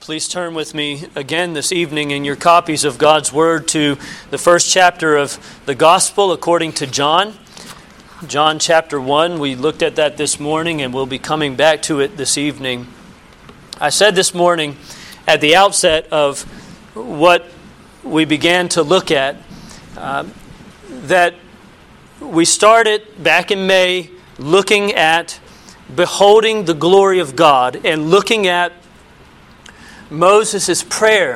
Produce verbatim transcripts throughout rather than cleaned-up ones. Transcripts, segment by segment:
Please turn with me again this evening in your copies of God's Word to the first chapter of the Gospel according to John. John chapter one, we looked at that this morning and we'll be coming back to it this evening. I said this morning at the outset of what we began to look at uh, that we started back in May looking at beholding the glory of God and looking at Moses' prayer,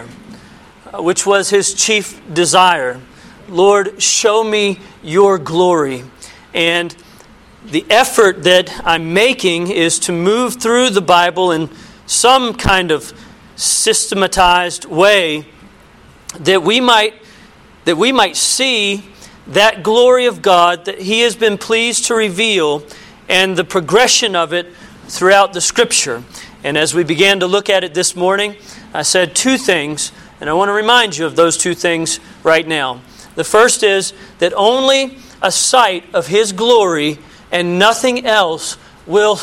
which was his chief desire. Lord, show me your glory. And the effort that I'm making is to move through the Bible in some kind of systematized way that we might that we might see that glory of God that He has been pleased to reveal and the progression of it throughout the Scripture. And as we began to look at it this morning, I said two things, and I want to remind you of those two things right now. The first is that only a sight of His glory and nothing else will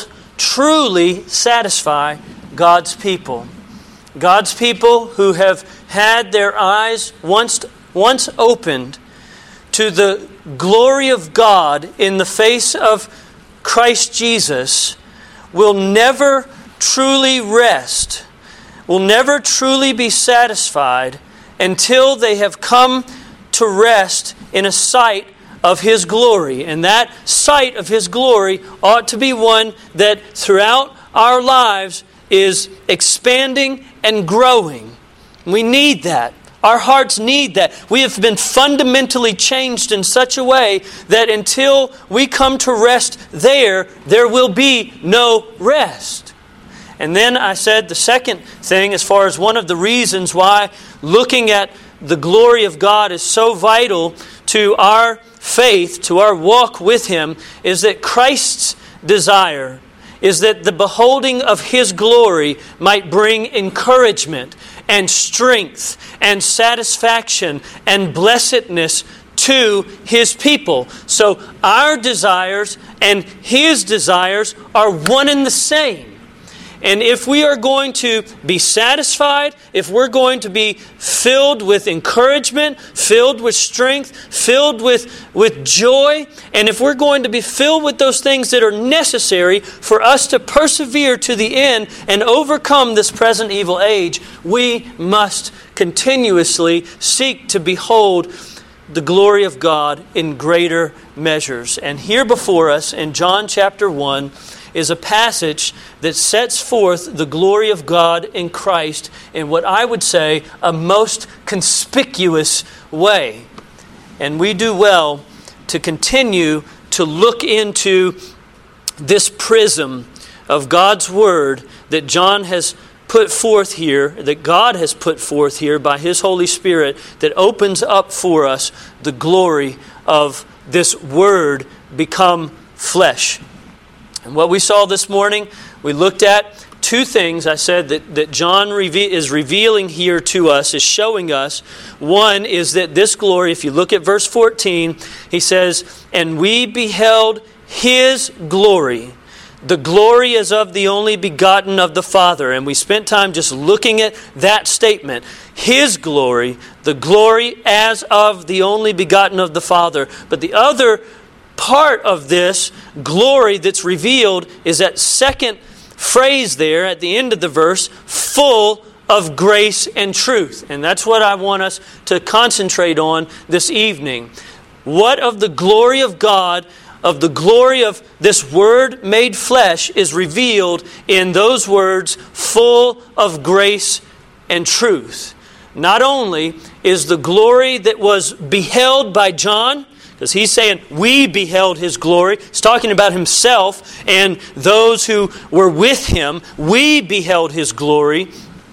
truly satisfy God's people. God's people who have had their eyes once, once opened to the glory of God in the face of Christ Jesus will never truly rest, will never truly be satisfied until they have come to rest in a sight of His glory. And that sight of His glory ought to be one that throughout our lives is expanding and growing. We need that. Our hearts need that. We have been fundamentally changed in such a way that until we come to rest there, there will be no rest. And then I said the second thing, as far as one of the reasons why looking at the glory of God is so vital to our faith, to our walk with Him, is that Christ's desire is that the beholding of His glory might bring encouragement and strength and satisfaction and blessedness to His people. So our desires and His desires are one and the same. And if we are going to be satisfied, if we're going to be filled with encouragement, filled with strength, filled with, with joy, and if we're going to be filled with those things that are necessary for us to persevere to the end and overcome this present evil age, we must continuously seek to behold the glory of God in greater measures. And here before us in John chapter one, is a passage that sets forth the glory of God in Christ in what I would say a most conspicuous way. And we do well to continue to look into this prism of God's Word that John has put forth here, that God has put forth here by His Holy Spirit, that opens up for us the glory of this Word become flesh. And what we saw this morning, we looked at two things I said that, that John reve- is revealing here to us, is showing us. One is that this glory, if you look at verse fourteen, he says, "And we beheld His glory. The glory is of the only begotten of the Father." And we spent time just looking at that statement. His glory, the glory as of the only begotten of the Father. But the other part of this glory that's revealed is that second phrase there at the end of the verse, full of grace and truth. And that's what I want us to concentrate on this evening. What of the glory of God, of the glory of this Word made flesh is revealed in those words, full of grace and truth. Not only is the glory that was beheld by John, because he's saying, we beheld His glory. He's talking about himself and those who were with Him. We beheld His glory.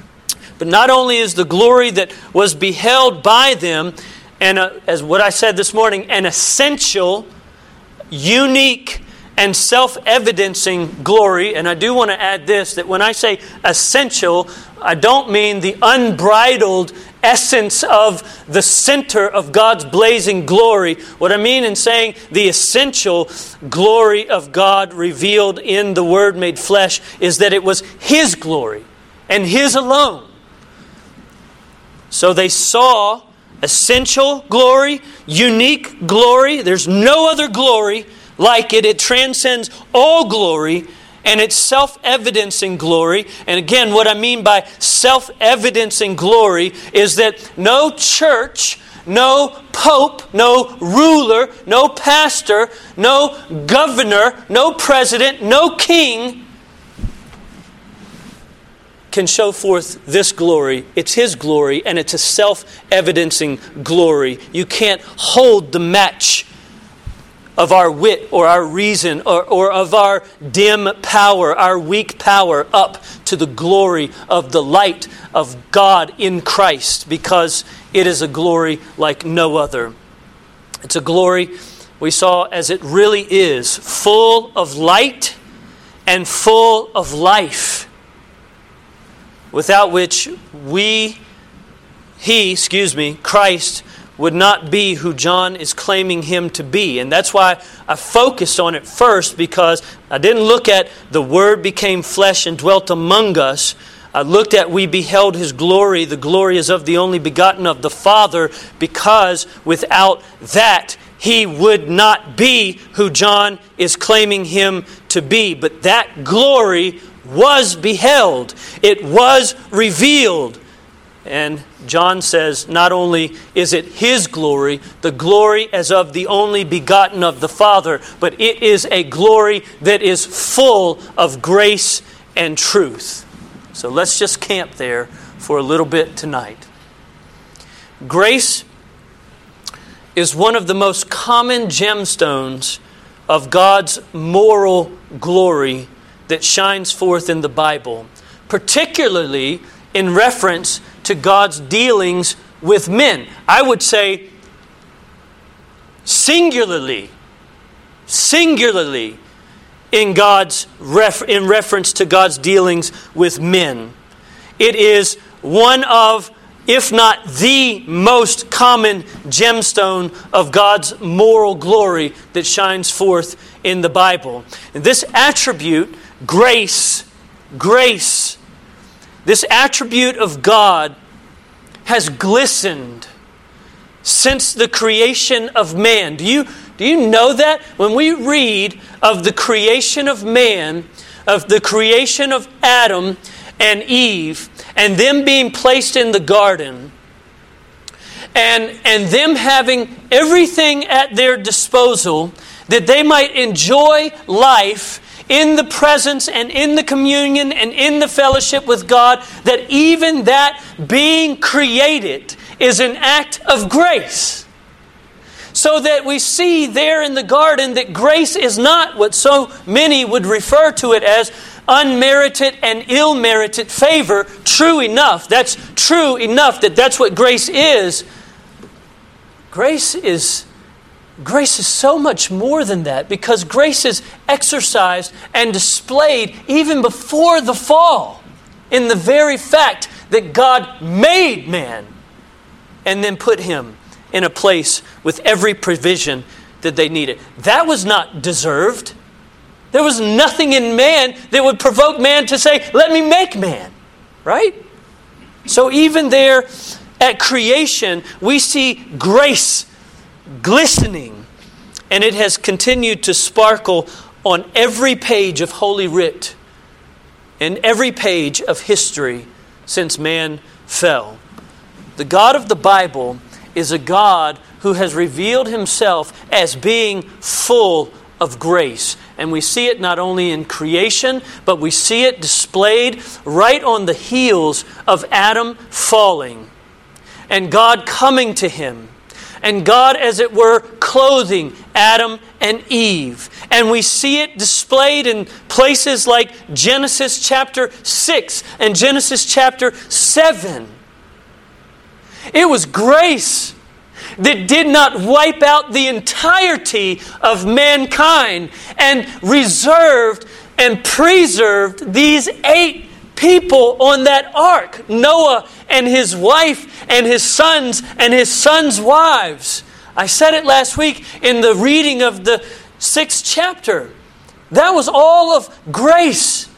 But not only is the glory that was beheld by them, and uh, as what I said this morning, an essential, unique, and self-evidencing glory. And I do want to add this, that when I say essential, I don't mean the unbridled essence of the center of God's blazing glory. What I mean in saying the essential glory of God revealed in the Word made flesh is that it was His glory and His alone. So they saw essential glory, unique glory. There's no other glory like it. It transcends all glory, and it's self-evidencing glory. And again, what I mean by self-evidencing glory is that no church, no pope, no ruler, no pastor, no governor, no president, no king can show forth this glory. It's His glory, and it's a self-evidencing glory. You can't hold the match of our wit or our reason or, or of our dim power, our weak power, up to the glory of the light of God in Christ, because it is a glory like no other. It's a glory we saw as it really is, full of light and full of life, without which we, He, excuse me, Christ, would not be who John is claiming Him to be. And that's why I focused on it first, because I didn't look at the Word became flesh and dwelt among us. I looked at we beheld His glory. The glory is of the only begotten of the Father, because without that He would not be who John is claiming Him to be. But that glory was beheld. It was revealed. And John says not only is it His glory, the glory as of the only begotten of the Father, but it is a glory that is full of grace and truth. So let's just camp there for a little bit tonight. Grace is one of the most common gemstones of God's moral glory that shines forth in the Bible, particularly in reference to God's dealings with men. I would say singularly, singularly in God's ref, in reference to God's dealings with men. It is one of, if not the most common gemstone of God's moral glory that shines forth in the Bible. And this attribute, grace, grace, this attribute of God has glistened since the creation of man. Do you, do you know that? When we read of the creation of man, of the creation of Adam and Eve, and them being placed in the garden, and, and them having everything at their disposal that they might enjoy life in the presence and in the communion and in the fellowship with God, that even that being created is an act of grace. So that we see there in the garden that grace is not what so many would refer to it as, unmerited and ill-merited favor. True enough. That's true enough that that's what grace is. Grace is Grace is so much more than that, because grace is exercised and displayed even before the fall in the very fact that God made man and then put him in a place with every provision that they needed. That was not deserved. There was nothing in man that would provoke man to say, let me make man. Right? So even there at creation, we see grace glistening, and it has continued to sparkle on every page of Holy Writ and every page of history since man fell. The God of the Bible is a God who has revealed Himself as being full of grace. And we see it not only in creation, but we see it displayed right on the heels of Adam falling and God coming to him. And God, as it were, clothing Adam and Eve. And we see it displayed in places like Genesis chapter six and Genesis chapter seven. It was grace that did not wipe out the entirety of mankind and reserved and preserved these eight people on that ark. Noah and his wife and his sons and his sons' wives. I said it last week in the reading of the sixth chapter. That was all of grace.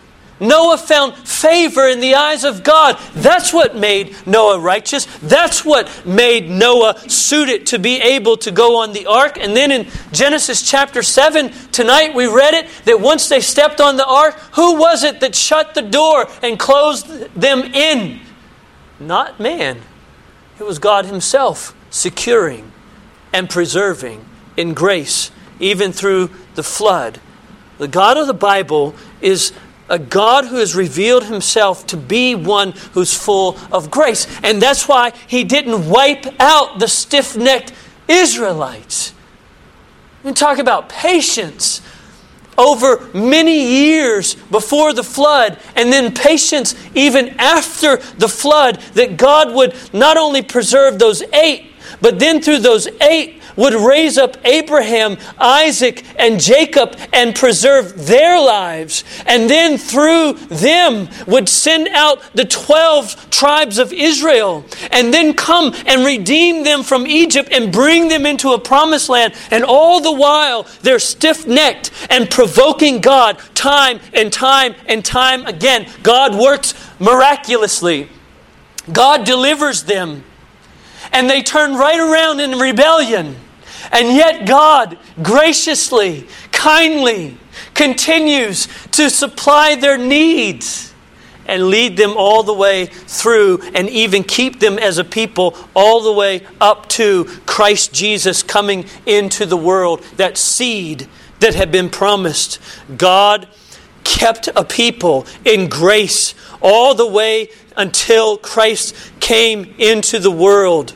Noah found favor in the eyes of God. That's what made Noah righteous. That's what made Noah suited to be able to go on the ark. And then in Genesis chapter seven, tonight we read it, that once they stepped on the ark, who was it that shut the door and closed them in? Not man. It was God Himself securing and preserving in grace, even through the flood. The God of the Bible is a God who has revealed Himself to be one who's full of grace. And that's why He didn't wipe out the stiff-necked Israelites. We talk about patience over many years before the flood, and then patience even after the flood, that God would not only preserve those eight, but then through those eight would raise up Abraham, Isaac, and Jacob and preserve their lives. And then through them would send out the twelve tribes of Israel. And then come and redeem them from Egypt and bring them into a promised land. And all the while they're stiff-necked and provoking God time and time and time again. God works miraculously. God delivers them. And they turn right around in rebellion. And yet God graciously, kindly continues to supply their needs and lead them all the way through, and even keep them as a people all the way up to Christ Jesus coming into the world, that seed that had been promised. God kept a people in grace all the way until Christ came into the world.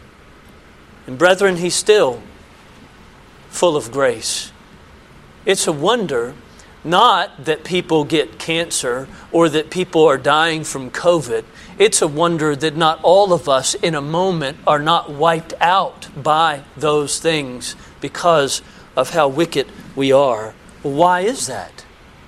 And brethren, He's still full of grace. It's a wonder not that people get cancer or that people are dying from COVID. It's a wonder that not all of us in a moment are not wiped out by those things because of how wicked we are. Why is that?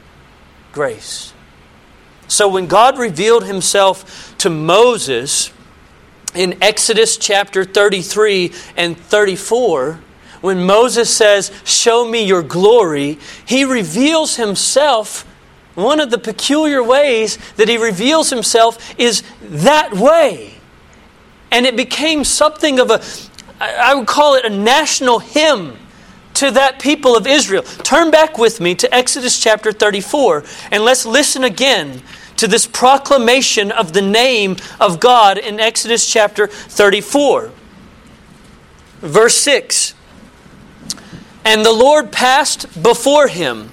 Grace. So when God revealed Himself to Moses in Exodus chapter thirty-three and thirty-four, when Moses says, "Show me your glory," He reveals Himself. One of the peculiar ways that He reveals Himself is that way. And it became something of a, I would call it a national hymn to that people of Israel. Turn back with me to Exodus chapter thirty-four, and let's listen again to this proclamation of the name of God in Exodus chapter thirty-four. Verse six. And the Lord passed before him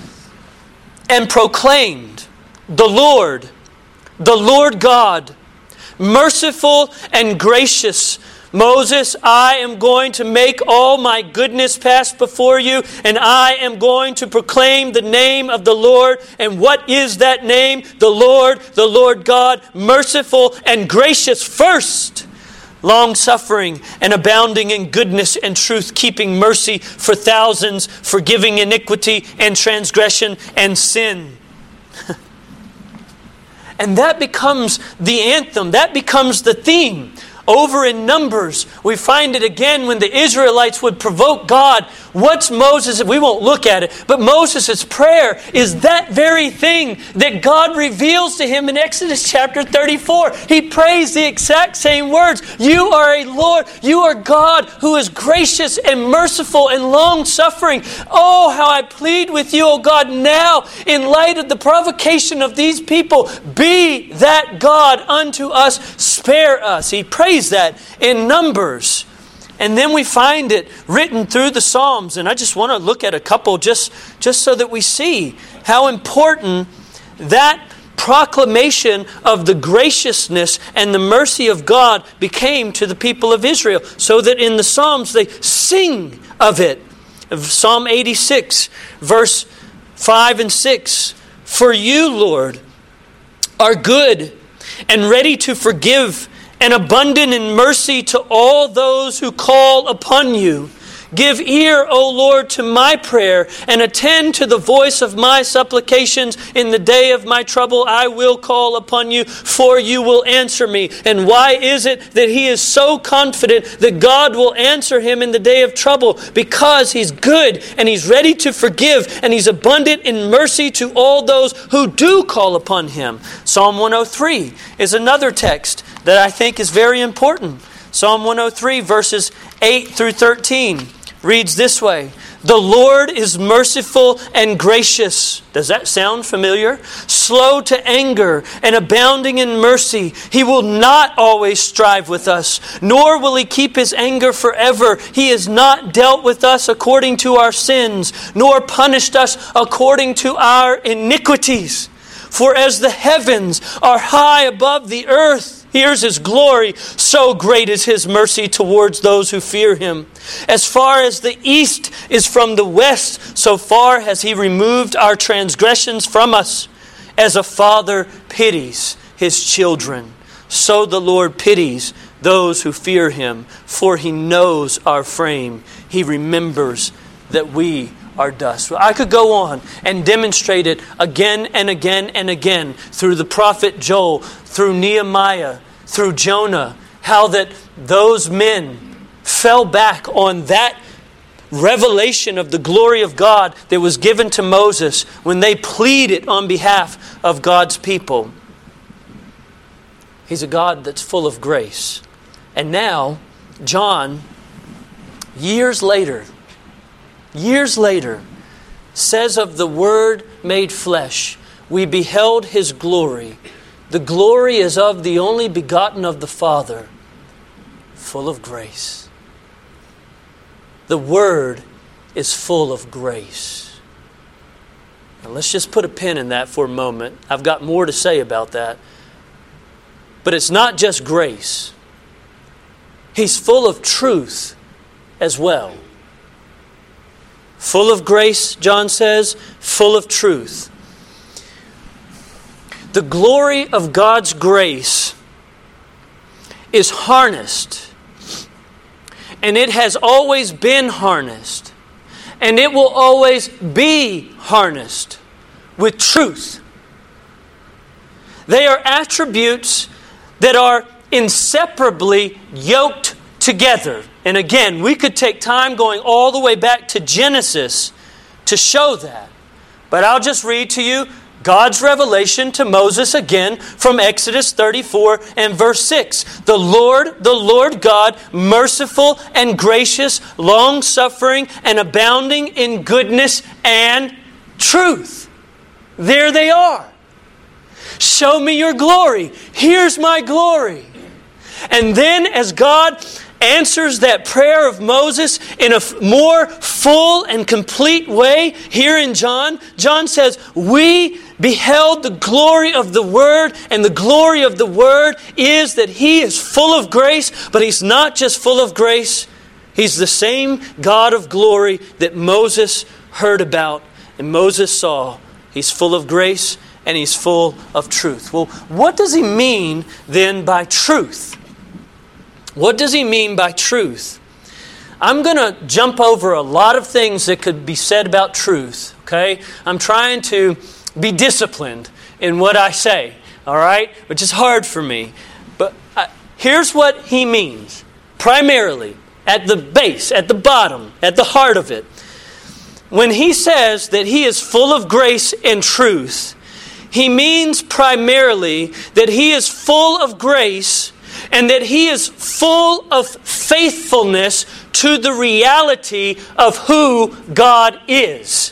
and proclaimed, "The Lord, the Lord God, merciful and gracious. Moses, I am going to make all my goodness pass before you, and I am going to proclaim the name of the Lord." And what is that name? The Lord, the Lord God, merciful and gracious first, long-suffering and abounding in goodness and truth, keeping mercy for thousands, forgiving iniquity and transgression and sin. And that becomes the anthem. That becomes the theme. Over in Numbers, we find it again when the Israelites would provoke God. What's Moses? We won't look at it, but Moses' prayer is that very thing that God reveals to him in Exodus chapter thirty-four. He prays the exact same words. You are a Lord, you are God who is gracious and merciful and long-suffering. Oh, how I plead with you, oh God, now in light of the provocation of these people, be that God unto us, spare us. He prays that in Numbers. And then we find it written through the Psalms. And I just want to look at a couple just, just so that we see how important that proclamation of the graciousness and the mercy of God became to the people of Israel. So that in the Psalms they sing of it. Psalm eighty-six, verse five and six. For you, Lord, are good and ready to forgive, and abundant in mercy to all those who call upon you. Give ear, O Lord, to my prayer, and attend to the voice of my supplications. In the day of my trouble I will call upon you, for you will answer me. And why is it that he is so confident that God will answer him in the day of trouble? Because he's good, and he's ready to forgive, and he's abundant in mercy to all those who do call upon him. Psalm one oh three is another text that I think is very important. Psalm one oh three, verses eight through thirteen, reads this way: The Lord is merciful and gracious. Does that sound familiar? Slow to anger and abounding in mercy. He will not always strive with us, nor will he keep his anger forever. He has not dealt with us according to our sins, nor punished us according to our iniquities. For as the heavens are high above the earth, here's his glory, so great is his mercy towards those who fear him. As far as the east is from the west, so far has he removed our transgressions from us. As a father pities his children, so the Lord pities those who fear him. For he knows our frame. He remembers that we are dust. I could go on and demonstrate it again and again and again through the prophet Joel, through Nehemiah, through Jonah, how that those men fell back on that revelation of the glory of God that was given to Moses when they pleaded on behalf of God's people. He's a God that's full of grace. And now, John, years later, years later, says of the Word made flesh, we beheld his glory. The glory is of the only begotten of the Father, full of grace. The Word is full of grace. Now let's just put a pin in that for a moment. I've got more to say about that. But it's not just grace. He's full of truth as well. Full of grace, John says, full of truth. The glory of God's grace is harnessed, and it has always been harnessed, and it will always be harnessed with truth. They are attributes that are inseparably yoked together. And again, we could take time going all the way back to Genesis to show that. But I'll just read to you God's revelation to Moses again from Exodus thirty-four and verse six. The Lord, the Lord God, merciful and gracious, long-suffering and abounding in goodness and truth. There they are. Show me your glory. Here's my glory. And then as God answers that prayer of Moses in a more full and complete way here in John, John says, we beheld the glory of the Word, and the glory of the Word is that He is full of grace, but He's not just full of grace. He's the same God of glory that Moses heard about and Moses saw. He's full of grace and He's full of truth. Well, what does He mean then by truth? What does He mean by truth? I'm going to jump over a lot of things that could be said about truth, okay? I'm trying to be disciplined in what I say, all right? Which is hard for me. But I, here's what He means, primarily, at the base, at the bottom, at the heart of it. When He says that He is full of grace and truth, He means primarily that He is full of grace and that He is full of faithfulness to the reality of who God is.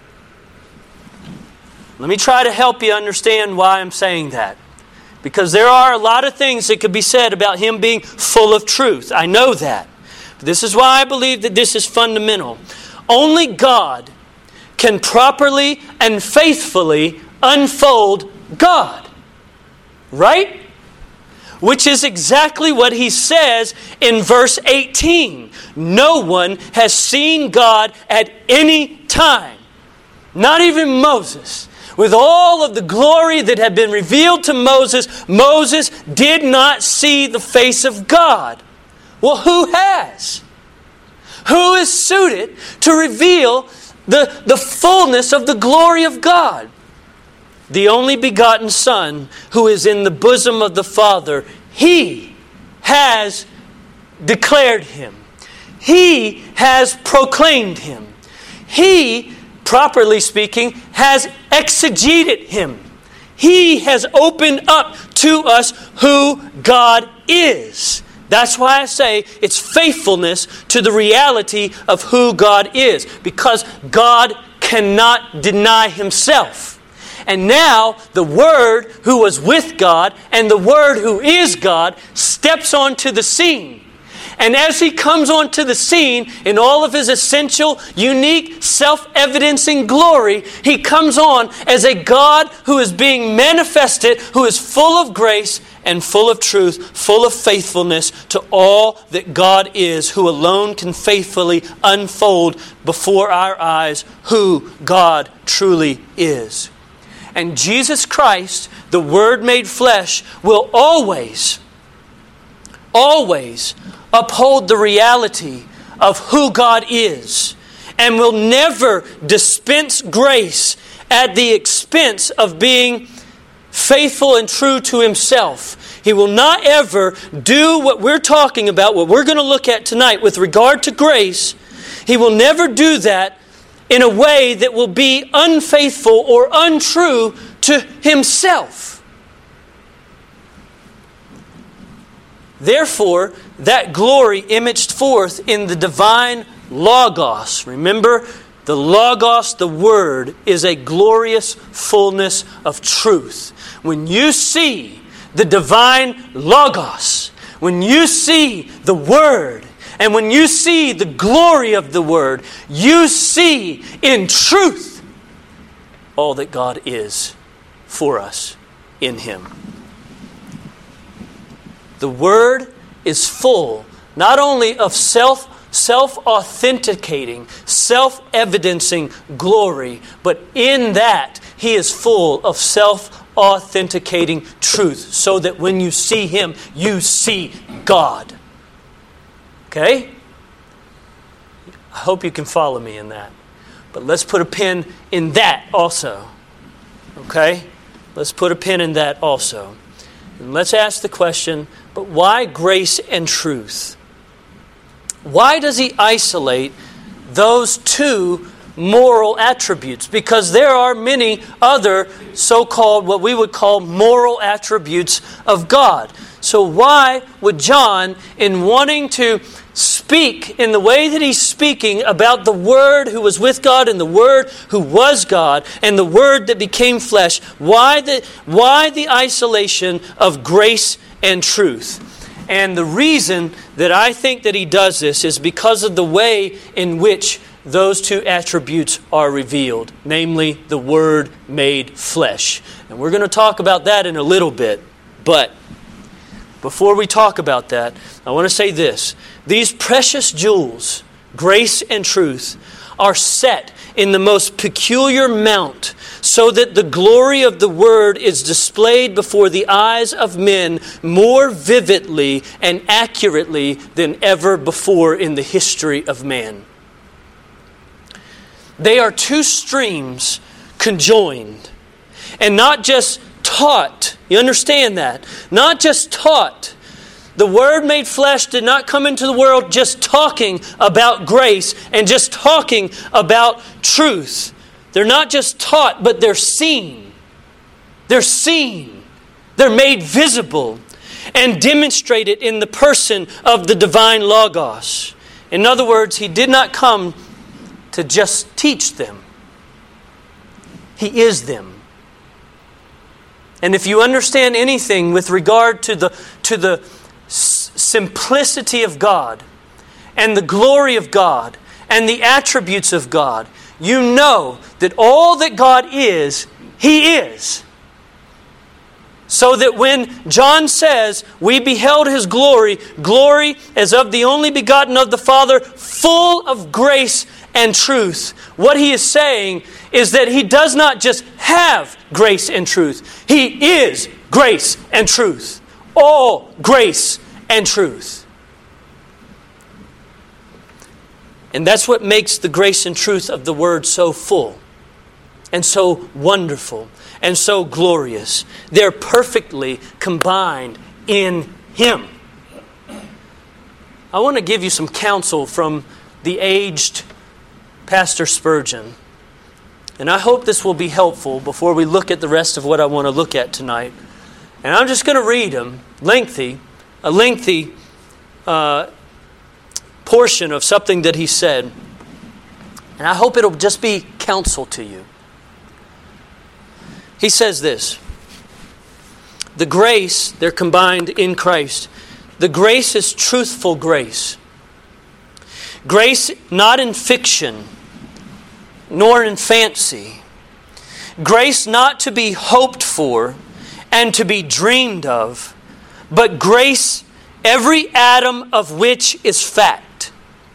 Let me try to help you understand why I'm saying that. Because there are a lot of things that could be said about Him being full of truth. I know that. But this is why I believe that this is fundamental. Only God can properly and faithfully unfold God. Right? Which is exactly what He says in verse eighteen. No one has seen God at any time. Not even Moses. With all of the glory that had been revealed to Moses, Moses did not see the face of God. Well, who has? Who is suited to reveal the, the fullness of the glory of God? The only begotten Son, who is in the bosom of the Father. He has declared Him. He has proclaimed Him. He, properly speaking, has exegeted Him. He has opened up to us who God is. That's why I say it's faithfulness to the reality of who God is. Because God cannot deny Himself. And now the Word who was with God and the Word who is God steps onto the scene. And as He comes onto the scene in all of His essential, unique, self-evidencing glory, He comes on as a God who is being manifested, who is full of grace and full of truth, full of faithfulness to all that God is, who alone can faithfully unfold before our eyes who God truly is. And Jesus Christ, the Word made flesh, will always, always uphold the reality of who God is, and will never dispense grace at the expense of being faithful and true to Himself. He will not ever do what we're talking about, what we're going to look at tonight with regard to grace. He will never do that in a way that will be unfaithful or untrue to Himself. Therefore, that glory imaged forth in the divine Logos. Remember, the Logos, the Word, is a glorious fullness of truth. When you see the divine Logos, when you see the Word, and when you see the glory of the Word, you see in truth all that God is for us in Him. The Word is full not only of self, self-authenticating, self-evidencing glory, but in that He is full of self-authenticating truth, so that when you see Him, you see God. Okay? I hope you can follow me in that. But let's put a pin in that also. Okay? Let's put a pin in that also. And let's ask the question, but why grace and truth? Why does He isolate those two moral attributes? Because there are many other so-called, what we would call moral attributes of God. So why would John, in wanting to speak in the way that he's speaking about the Word who was with God and the Word who was God and the Word that became flesh, why the, why the isolation of grace and truth? And the reason that I think that he does this is because of the way in which those two attributes are revealed, namely the Word made flesh. And we're going to talk about that in a little bit. But before we talk about that, I want to say this. These precious jewels, grace and truth, are set in the most peculiar mount, so that the glory of the Word is displayed before the eyes of men more vividly and accurately than ever before in the history of man. They are two streams conjoined, and not just taught. You understand that? Not just taught. The Word made flesh did not come into the world just talking about grace and just talking about truth. They're not just taught, but they're seen. They're seen. They're made visible and demonstrated in the person of the divine Logos. In other words, He did not come to just teach them. He is them. And if you understand anything with regard to the to the simplicity of God and the glory of God and the attributes of God, you know that all that God is, He is. So that when John says, we beheld His glory, glory as of the only begotten of the Father, full of grace and truth. What he is saying is that He does not just have grace and truth. He is grace and truth. All grace and truth. And that's what makes the grace and truth of the Word so full and so wonderful and so glorious. They're perfectly combined in Him. I want to give you some counsel from the aged Pastor Spurgeon. And I hope this will be helpful before we look at the rest of what I want to look at tonight. And I'm just going to read them, lengthy, a lengthy uh, portion of something that he said. And I hope it'll just be counsel to you. He says this: the grace, they're combined in Christ. The grace is truthful grace. Grace not in fiction, nor in fancy. Grace not to be hoped for and to be dreamed of, but grace every atom of which is fact.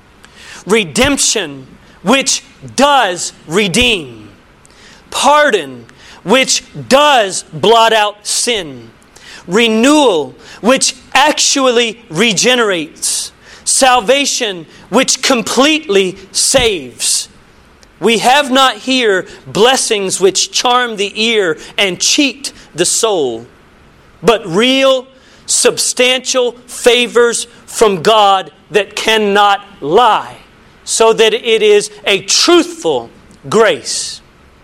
Redemption which does redeem. Pardon which does blot out sin. Renewal which actually regenerates. Salvation which completely saves. We have not here blessings which charm the ear and cheat the soul, but real, substantial favors from God that cannot lie, so that it is a truthful grace.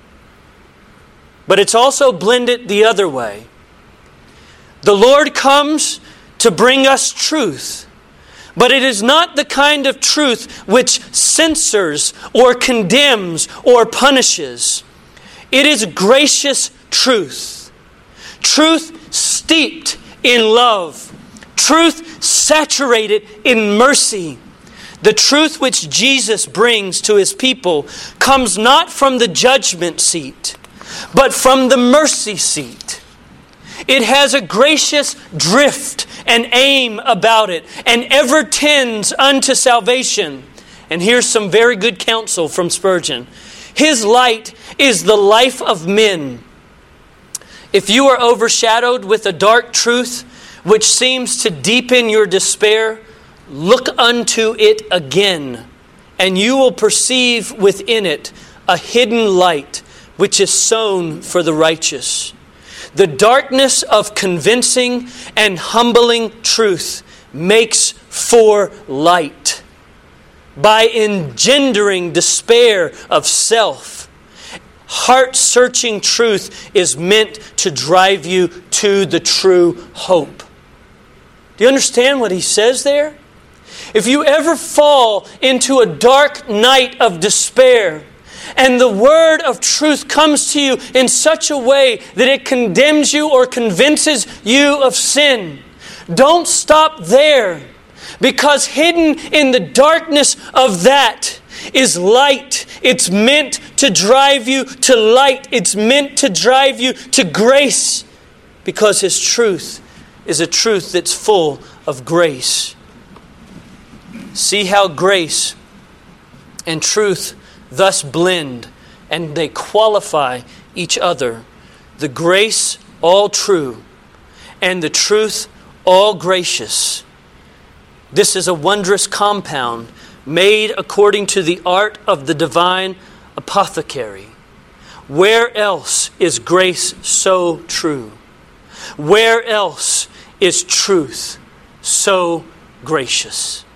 But it's also blended the other way. The Lord comes to bring us truth, but it is not the kind of truth which censors or condemns or punishes. It is gracious truth. Truth steeped in love. Truth saturated in mercy. The truth which Jesus brings to His people comes not from the judgment seat, but from the mercy seat. It has a gracious drift and aim about it, and ever tends unto salvation. And here's some very good counsel from Spurgeon. His light is the life of men. If you are overshadowed with a dark truth which seems to deepen your despair, look unto it again, and you will perceive within it a hidden light which is sown for the righteous. The darkness of convincing and humbling truth makes for light. By engendering despair of self, heart-searching truth is meant to drive you to the true hope. Do you understand what he says there? If you ever fall into a dark night of despair, and the word of truth comes to you in such a way that it condemns you or convinces you of sin, don't stop there. Because hidden in the darkness of that is light. It's meant to drive you to light. It's meant to drive you to grace. Because His truth is a truth that's full of grace. See how grace and truth thus blend, and they qualify each other. The grace all true, and the truth all gracious. This is a wondrous compound made according to the art of the divine apothecary. Where else is grace so true? Where else is truth so gracious?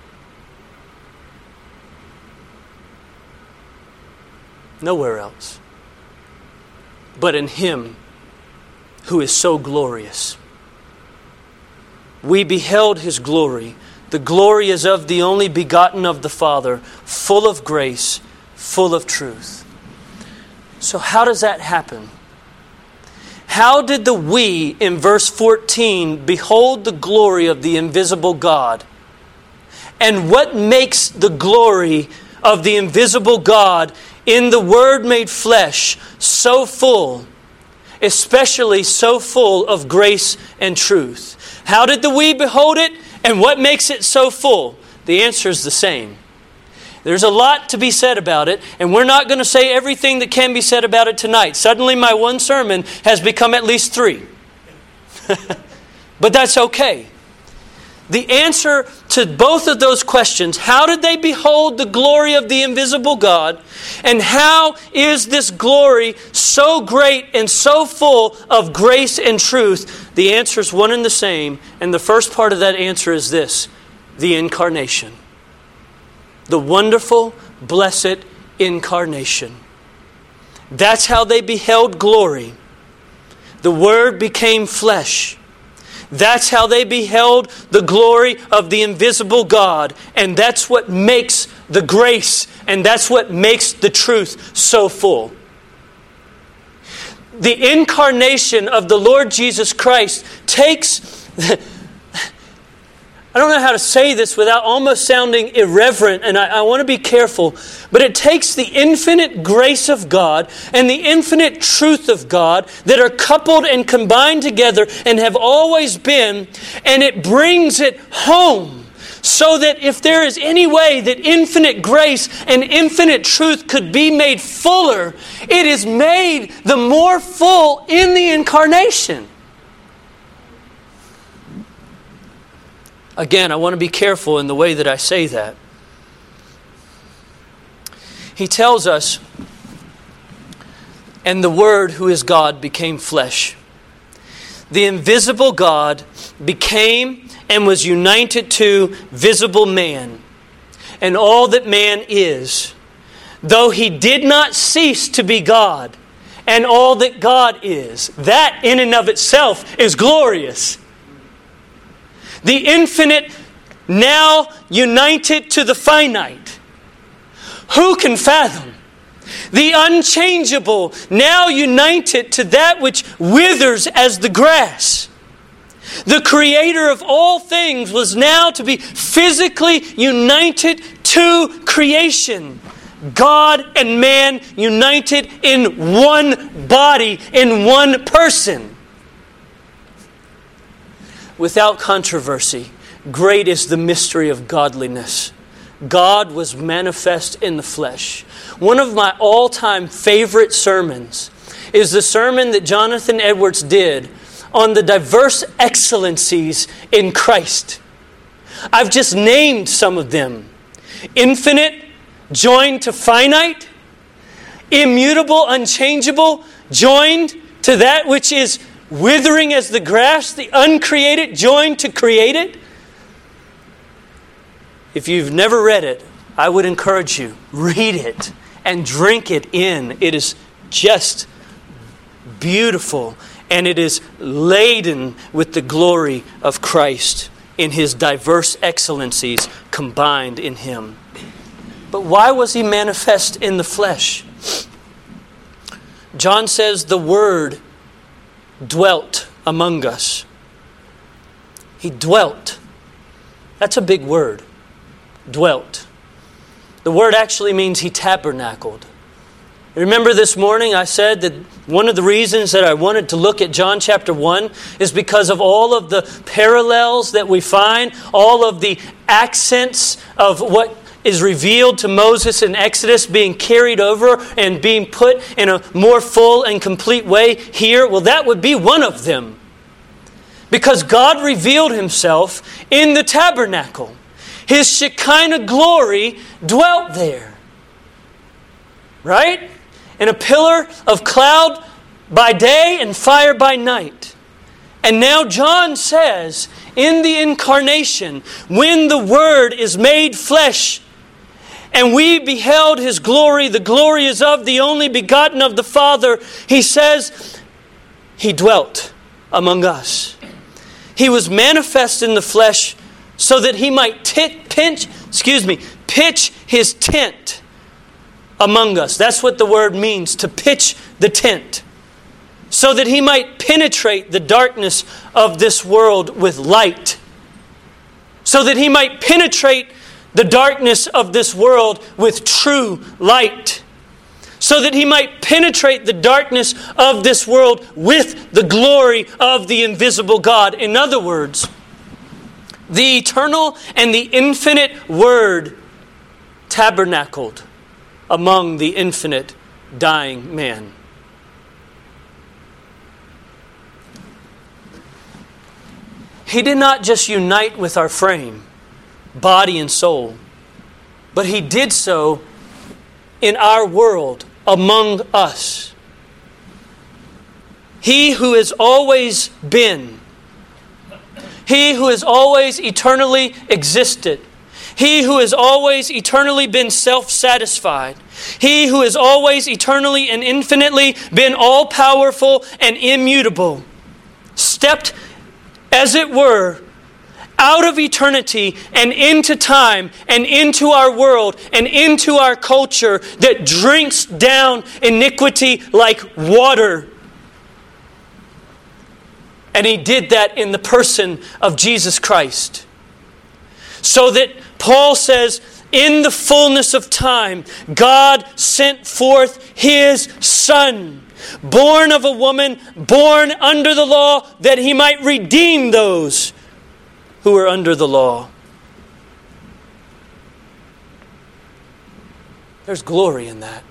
Nowhere else but in Him who is so glorious. We beheld His glory. The glory is of the only begotten of the Father, full of grace, full of truth. So how does that happen? How did the we in verse fourteen behold the glory of the invisible God? And what makes the glory of the invisible God in the Word made flesh so full, especially so full of grace and truth? How did the we behold it, and what makes it so full? The answer is the same. There's a lot to be said about it, and we're not going to say everything that can be said about it tonight. Suddenly my one sermon has become at least three. But that's okay. The answer to both of those questions, how did they behold the glory of the invisible God? And how is this glory so great and so full of grace and truth? The answer is one and the same. And the first part of that answer is this: the incarnation. The wonderful, blessed incarnation. That's how they beheld glory. The Word became flesh. That's how they beheld the glory of the invisible God. And that's what makes the grace, and that's what makes the truth so full. The incarnation of the Lord Jesus Christ takes... I don't know how to say this without almost sounding irreverent, and I, I want to be careful. But it takes the infinite grace of God and the infinite truth of God that are coupled and combined together and have always been, and it brings it home. So that if there is any way that infinite grace and infinite truth could be made fuller, it is made the more full in the incarnation. Again, I want to be careful in the way that I say that. He tells us, and the Word who is God became flesh. The invisible God became and was united to visible man, and all that man is, though he did not cease to be God, and all that God is. That in and of itself is glorious. The infinite now united to the finite. Who can fathom? The unchangeable now united to that which withers as the grass. The Creator of all things was now to be physically united to creation. God and man united in one body, in one person. Without controversy, great is the mystery of godliness. God was manifest in the flesh. One of my all-time favorite sermons is the sermon that Jonathan Edwards did on the diverse excellencies in Christ. I've just named some of them. Infinite, joined to finite. Immutable, unchangeable, joined to that which is withering as the grass, the uncreated joined to created. If you've never read it, I would encourage you, read it and drink it in. It is just beautiful, and it is laden with the glory of Christ in His diverse excellencies combined in Him. But why was He manifest in the flesh? John says the Word dwelt among us. He dwelt. That's a big word. Dwelt. The word actually means He tabernacled. Remember this morning I said that one of the reasons that I wanted to look at John chapter one is because of all of the parallels that we find, all of the accents of what is revealed to Moses in Exodus being carried over and being put in a more full and complete way here. Well, that would be one of them. Because God revealed Himself in the tabernacle. His Shekinah glory dwelt there. Right? In a pillar of cloud by day and fire by night. And now John says, in the incarnation, when the Word is made flesh, and we beheld His glory, the glory is of the only begotten of the Father, He says, He dwelt among us. He was manifest in the flesh so that He might t- pinch, excuse me, pitch His tent among us. That's what the word means, to pitch the tent. So that He might penetrate the darkness of this world with light. So that He might penetrate the darkness of this world with true light. So that He might penetrate the darkness of this world with the glory of the invisible God. In other words, the eternal and the infinite Word tabernacled among the infinite dying man. He did not just unite with our frame, body and soul, but He did so in our world, among us. He who has always been, He who has always eternally existed, He who has always eternally been self-satisfied, He who has always eternally and infinitely been all-powerful and immutable, stepped, as it were, out of eternity and into time and into our world and into our culture that drinks down iniquity like water. And He did that in the person of Jesus Christ. So that Paul says, in the fullness of time, God sent forth His Son, born of a woman, born under the law, that He might redeem those who are under the law. There's glory in that.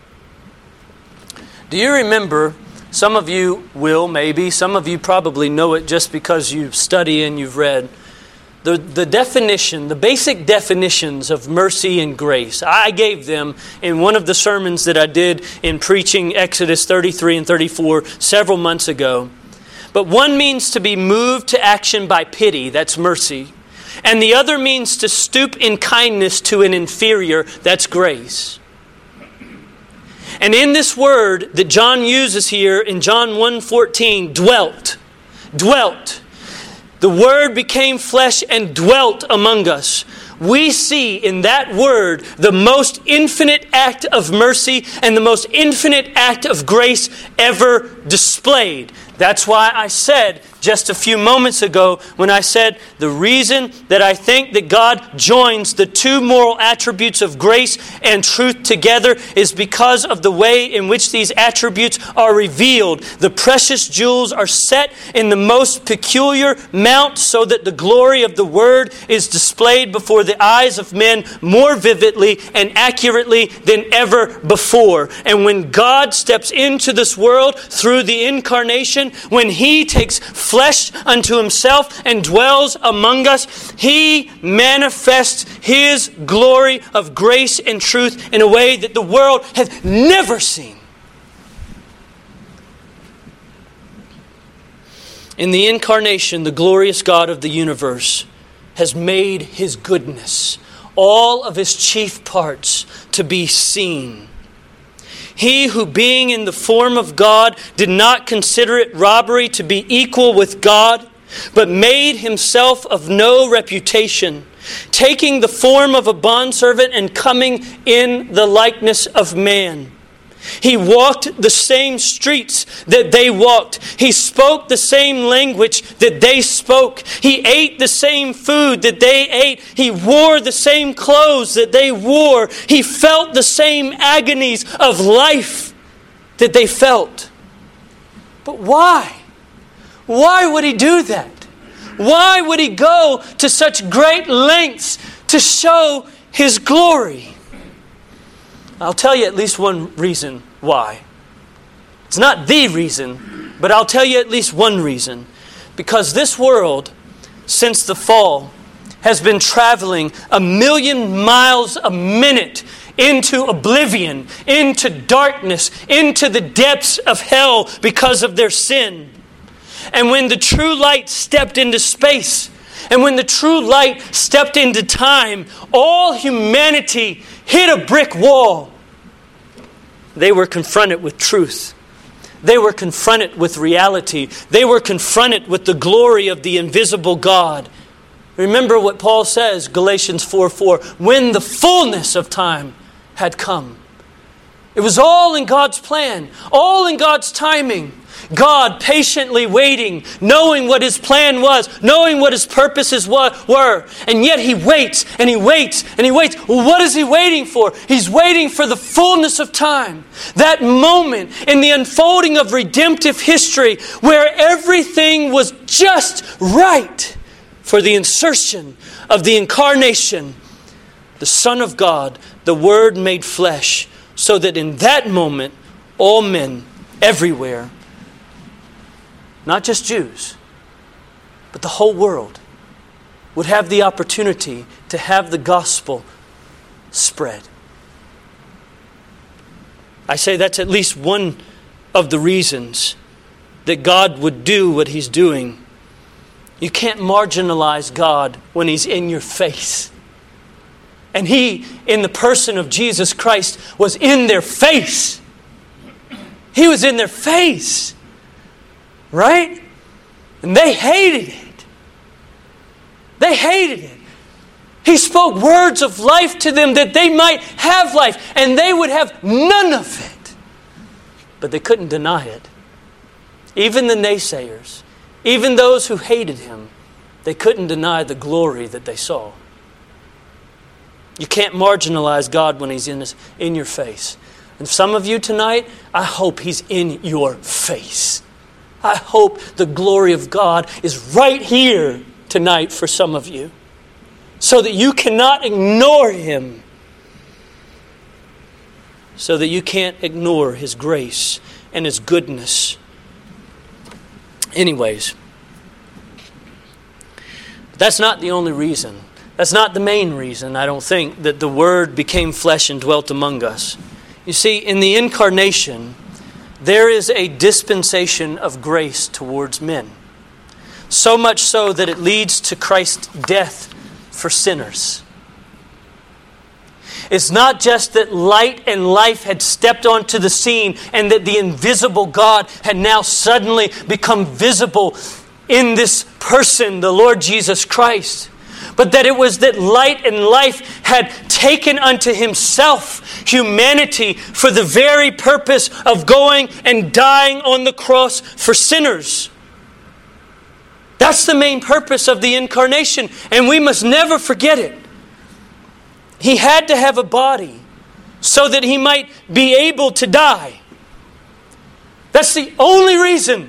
Do you remember, some of you will maybe, some of you probably know it just because you study and you've read, the, the definition, the basic definitions of mercy and grace. I gave them in one of the sermons that I did in preaching Exodus thirty-three and thirty-four several months ago. But one means to be moved to action by pity, that's mercy. And the other means to stoop in kindness to an inferior, that's grace. And in this word that John uses here in John one fourteen, dwelt, dwelt. The Word became flesh and dwelt among us. We see in that word the most infinite act of mercy and the most infinite act of grace ever displayed. That's why I said just a few moments ago when I said the reason that I think that God joins the two moral attributes of grace and truth together is because of the way in which these attributes are revealed. The precious jewels are set in the most peculiar mount so that the glory of the Word is displayed before the eyes of men more vividly and accurately than ever before. And when God steps into this world through the incarnation, when He takes flesh unto Himself and dwells among us, He manifests His glory of grace and truth in a way that the world has never seen. In the incarnation, the glorious God of the universe has made His goodness, all of His chief parts, to be seen. He who, being in the form of God, did not consider it robbery to be equal with God, but made Himself of no reputation, taking the form of a bondservant and coming in the likeness of man. He walked the same streets that they walked. He spoke the same language that they spoke. He ate the same food that they ate. He wore the same clothes that they wore. He felt the same agonies of life that they felt. But why? Why would He do that? Why would He go to such great lengths to show His glory? I'll tell you at least one reason why. It's not the reason, but I'll tell you at least one reason. Because this world, since the fall, has been traveling a million miles a minute into oblivion, into darkness, into the depths of hell because of their sin. And when the true light stepped into space, and when the true light stepped into time, all humanity hit a brick wall. They were confronted with truth. They were confronted with reality. They were confronted with the glory of the invisible God. Remember what Paul says, Galatians four four, when the fullness of time had come. It was all in God's plan, all in God's timing. God patiently waiting, knowing what His plan was, knowing what His purposes were. And yet He waits, and He waits, and He waits. Well, what is He waiting for? He's waiting for the fullness of time. That moment in the unfolding of redemptive history where everything was just right for the insertion of the incarnation, the Son of God, the Word made flesh, so that in that moment, all men everywhere, not just Jews, but the whole world would have the opportunity to have the gospel spread. I say that's at least one of the reasons that God would do what He's doing. You can't marginalize God when He's in your face. And He, in the person of Jesus Christ, was in their face. He was in their face. Right? And they hated it. They hated it. He spoke words of life to them that they might have life, and they would have none of it. But they couldn't deny it. Even the naysayers, even those who hated Him, they couldn't deny the glory that they saw. You can't marginalize God when He's in, his, in your face. And some of you tonight, I hope He's in your face. I hope the glory of God is right here tonight for some of you, so that you cannot ignore Him, so that you can't ignore His grace and His goodness. Anyways, that's not the only reason. That's not the main reason, I don't think, that the Word became flesh and dwelt among us. You see, in the incarnation, there is a dispensation of grace towards men. So much so that it leads to Christ's death for sinners. It's not just that light and life had stepped onto the scene and that the invisible God had now suddenly become visible in this person, the Lord Jesus Christ. But that it was that light and life had taken unto Himself humanity for the very purpose of going and dying on the cross for sinners. That's the main purpose of the incarnation, and we must never forget it. He had to have a body so that He might be able to die. That's the only reason.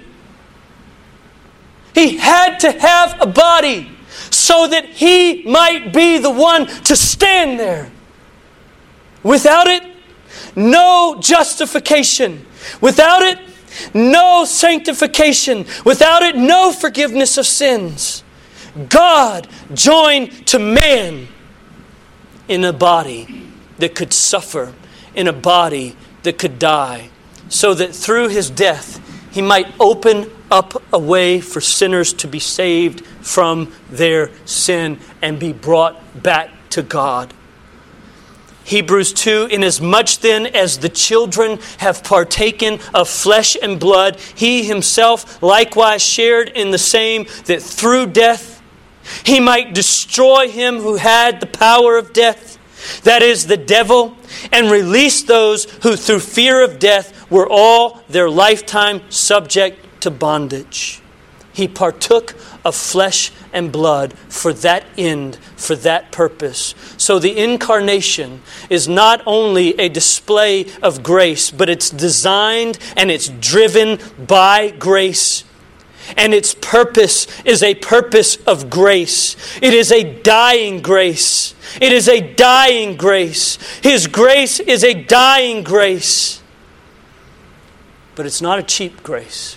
He had to have a body so that He might be the one to stand there. Without it, no justification. Without it, no sanctification. Without it, no forgiveness of sins. God joined to man in a body that could suffer, in a body that could die, so that through His death, He might open up a way for sinners to be saved from their sin and be brought back to God. Hebrews two, inasmuch then as the children have partaken of flesh and blood, He Himself likewise shared in the same, that through death He might destroy him who had the power of death, that is, the devil, and release those who through fear of death were all their lifetime subject to bondage. He partook of flesh and blood for that end, for that purpose. So the incarnation is not only a display of grace, but it's designed and it's driven by grace. And its purpose is a purpose of grace. It is a dying grace. It is a dying grace. His grace is a dying grace. But it's not a cheap grace.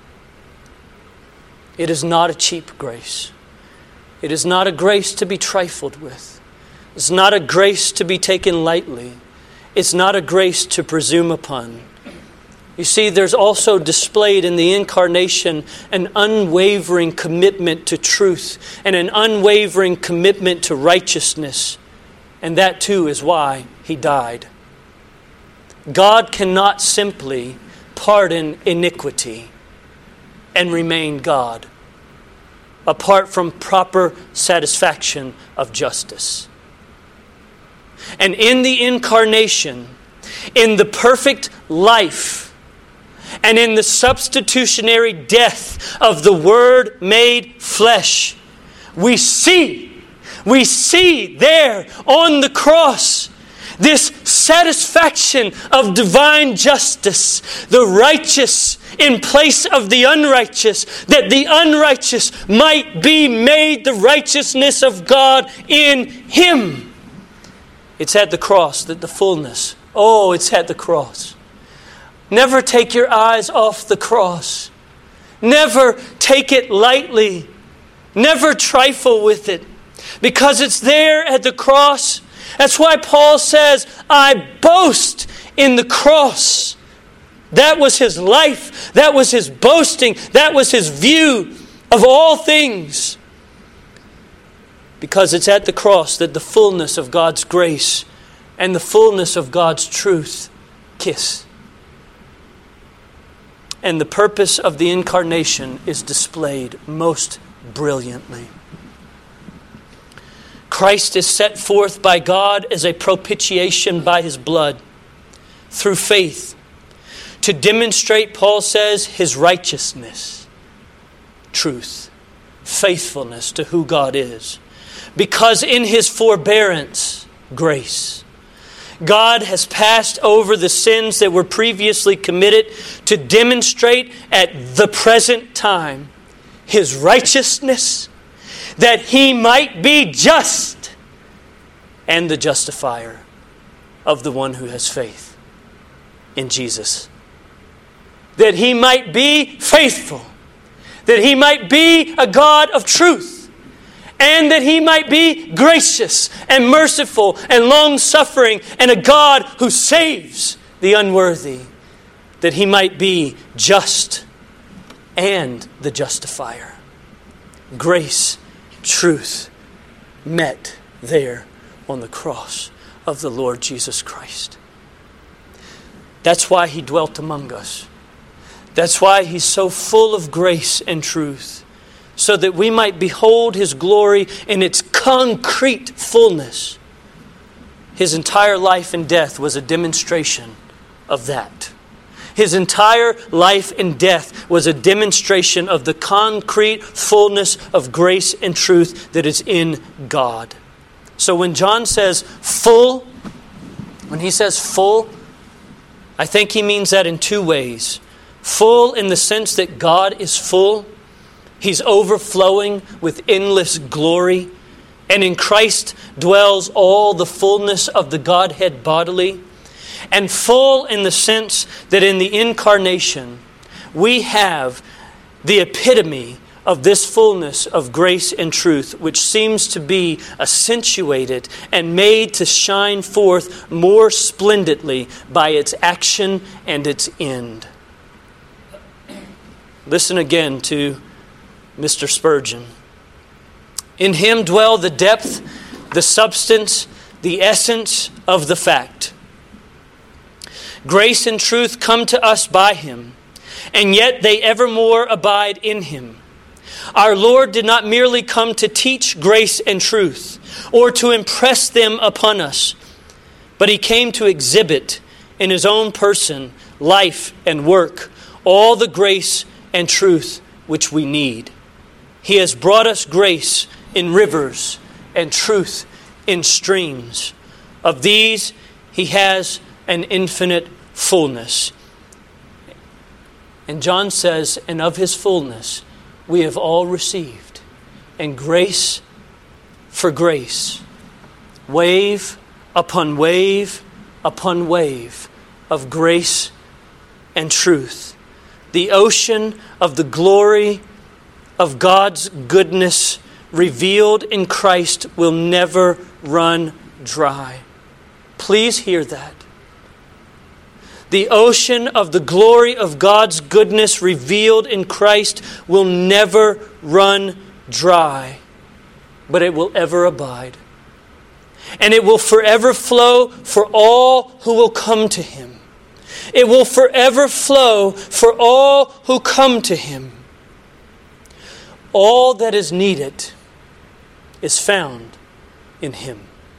It is not a cheap grace. It is not a grace to be trifled with. It's not a grace to be taken lightly. It's not a grace to presume upon. You see, there's also displayed in the incarnation an unwavering commitment to truth and an unwavering commitment to righteousness. And that too is why He died. God cannot simply pardon iniquity and remain God apart from proper satisfaction of justice. And in the incarnation, in the perfect life, and in the substitutionary death of the Word made flesh, we see, we see there on the cross this satisfaction of divine justice, the righteous in place of the unrighteous, that the unrighteous might be made the righteousness of God in Him. It's at the cross that the fullness, oh, it's at the cross. Never take your eyes off the cross. Never take it lightly. Never trifle with it, because it's there at the cross. That's why Paul says, I boast in the cross. That was his life. That was his boasting. That was his view of all things. Because it's at the cross that the fullness of God's grace and the fullness of God's truth kiss. And the purpose of the incarnation is displayed most brilliantly. Christ is set forth by God as a propitiation by His blood through faith to demonstrate, Paul says, His righteousness, truth, faithfulness to who God is. Because in His forbearance, grace, God has passed over the sins that were previously committed to demonstrate at the present time His righteousness, that He might be just and the justifier of the one who has faith in Jesus. That He might be faithful, that He might be a God of truth, and that He might be gracious and merciful and long-suffering and a God who saves the unworthy, that He might be just and the justifier. Grace, truth met there on the cross of the Lord Jesus Christ. That's why He dwelt among us. That's why He's so full of grace and truth, so that we might behold His glory in its concrete fullness. His entire life and death was a demonstration of that. His entire life and death was a demonstration of the concrete fullness of grace and truth that is in God. So when John says full, when he says full, I think he means that in two ways. Full in the sense that God is full. He's overflowing with endless glory. And in Christ dwells all the fullness of the Godhead bodily. And full in the sense that in the incarnation, we have the epitome of this fullness of grace and truth, which seems to be accentuated and made to shine forth more splendidly by its action and its end. Listen again to Mister Spurgeon. In Him dwell the depth, the substance, the essence of the fact. Grace and truth come to us by Him, and yet they evermore abide in Him. Our Lord did not merely come to teach grace and truth, or to impress them upon us, but He came to exhibit in His own person, life and work, all the grace and truth which we need. He has brought us grace in rivers and truth in streams. Of these He has an infinite fullness. And John says, and of His fullness we have all received. And grace for grace, wave upon wave upon wave of grace and truth. The ocean of the glory of God's goodness revealed in Christ will never run dry. Please hear that. The ocean of the glory of God's goodness revealed in Christ will never run dry, but it will ever abide. And it will forever flow for all who will come to Him. It will forever flow for all who come to Him. All that is needed is found in Him.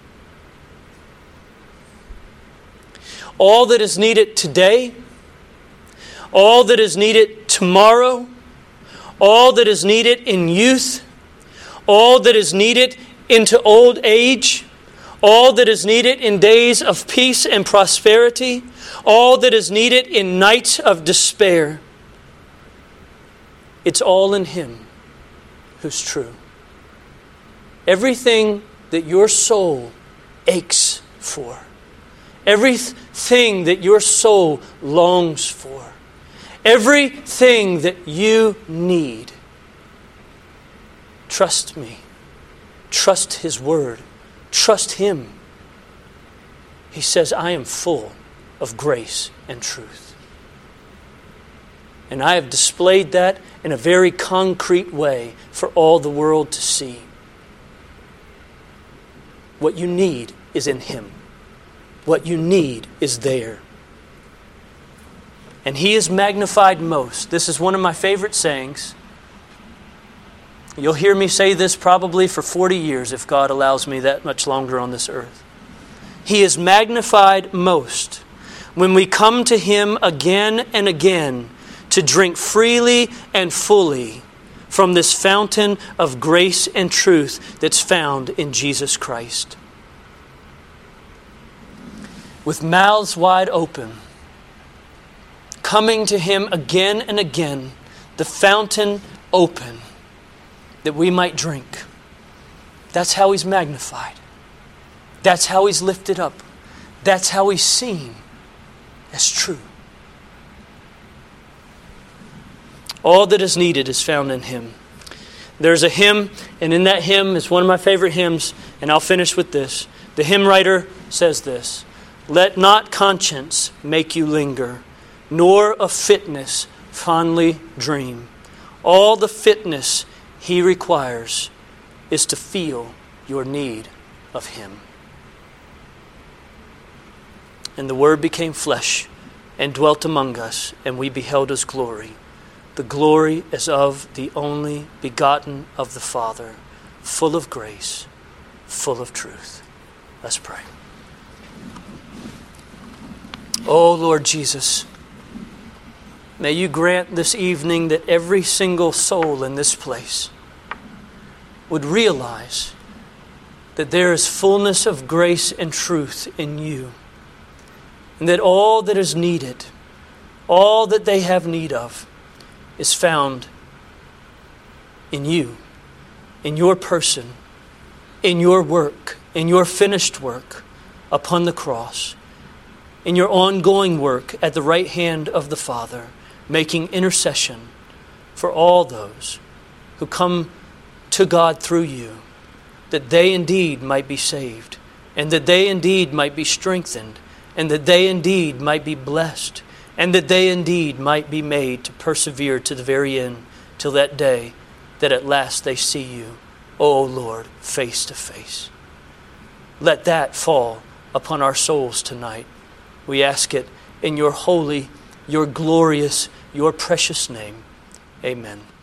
All that is needed today, all that is needed tomorrow, all that is needed in youth, all that is needed into old age, all that is needed in days of peace and prosperity, all that is needed in nights of despair, it's all in Him who's true. Everything that your soul aches for, everything that your soul longs for, everything that you need, Trust me. Trust His Word. Trust Him. He says, I am full of grace and truth. And I have displayed that in a very concrete way for all the world to see. What you need is in Him. What you need is there. And He is magnified most. This is one of my favorite sayings. You'll hear me say this probably for forty years if God allows me that much longer on this earth. He is magnified most when we come to Him again and again to drink freely and fully from this fountain of grace and truth that's found in Jesus Christ. With mouths wide open, coming to Him again and again, the fountain open, that we might drink. That's how He's magnified. That's how He's lifted up. That's how He's seen as true. All that is needed is found in Him. There's a hymn, and in that hymn is one of my favorite hymns, and I'll finish with this. The hymn writer says this: let not conscience make you linger, nor of fitness fondly dream. All the fitness He requires is to feel your need of Him. And the Word became flesh and dwelt among us, and we beheld His glory. The glory as of the only begotten of the Father, full of grace, full of truth. Let's pray. Oh, Lord Jesus, may You grant this evening that every single soul in this place would realize that there is fullness of grace and truth in You, and that all that is needed, all that they have need of, is found in You, in Your person, in Your work, in Your finished work upon the cross, in Your ongoing work at the right hand of the Father, making intercession for all those who come to God through You, that they indeed might be saved, and that they indeed might be strengthened, and that they indeed might be blessed, and that they indeed might be made to persevere to the very end, till that day that at last they see You, O Lord, face to face. Let that fall upon our souls tonight. We ask it in Your holy, Your glorious, Your precious name. Amen.